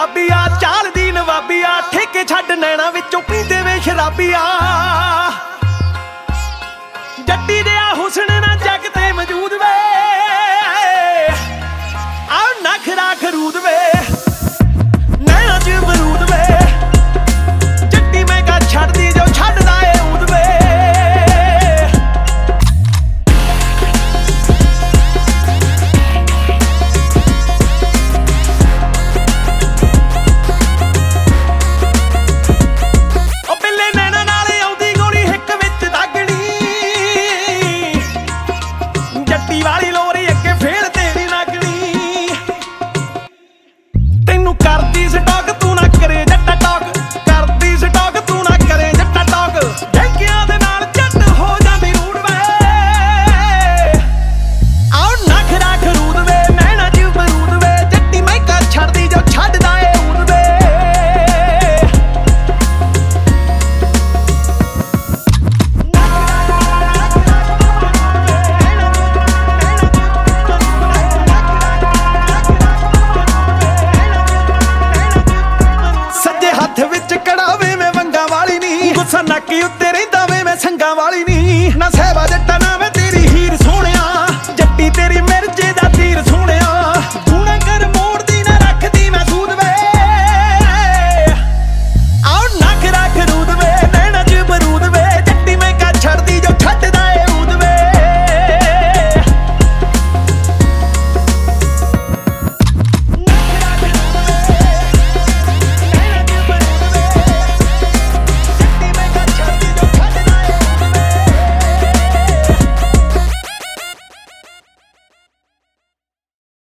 ਗੁਲਾਬੀਆ ਚਾਲ ਦੀ ਨਵਾਬੀਆ ਠੇਕੇ ਛੱਡ ਨੈਣਾ ਵਿੱਚੋਂ ਪੀਂਦੇ ਵੇ ਸ਼ਰਾਬੀਆ ਜੱਟੀ ਦਿਆ ਹੁਸਨ ਨਾ ਜੱਗ ਤੇ ਮੌਜੂਦ ਵੇ ਆ ਨਖਰਾ ਖਰੂਦ ਵੇ ਨੈਣਾ ਚ ਬਰੂਦ ਵੇ ਜੱਟੀ ਮੈਂ ਕਾ ਛੱਡਦੀ ਜੋ ਛੱਡਦਾ ਏ ਊਦ ਵੇ ਵਾਲੀ ਲੋਰੀ ਅੱਗੇ ਫੇਰ ਤੇਰੀ ਲੱਗਣੀ ਤੈਨੂੰ ਕਰਦੀ ਸਟਾਕ ਤੂੰ ਨਾ ਕਰੇ ਜੱਟਾ ਟਾਕ ਕਰਦੀ ਸਟਾਕ ਤੂੰ ਨਾ ਕਰੇ ਜੱਟਾ ਟਾਕ ਡੈਂਕਿਆਂ ਦੇ ਨਾਲ ਜੱਟ ਹੋ ਜਾਂਦੀ ਰੂੜ ਵੇ ਆਉ ਨਖਰਾ ਖਰੂਦ ਵੇ ਨੈਣਾ ਚ ਬਰੂਦ ਵੇ ਜੱਟੀ ਮੈਂ ਕਾ ਛੱਡਦੀ ਜੋ ਛੱਡਦਾ ਏ ਊਦ ਵੇ ਹੱਥ ਵਿੱਚ ਕੜਾਵੇ ਮੈਂ ਵੰਗਾ ਵਾਲੀ ਨੀ ਗੁੱਸਾ ਨੱਕ ਉੱਤੇ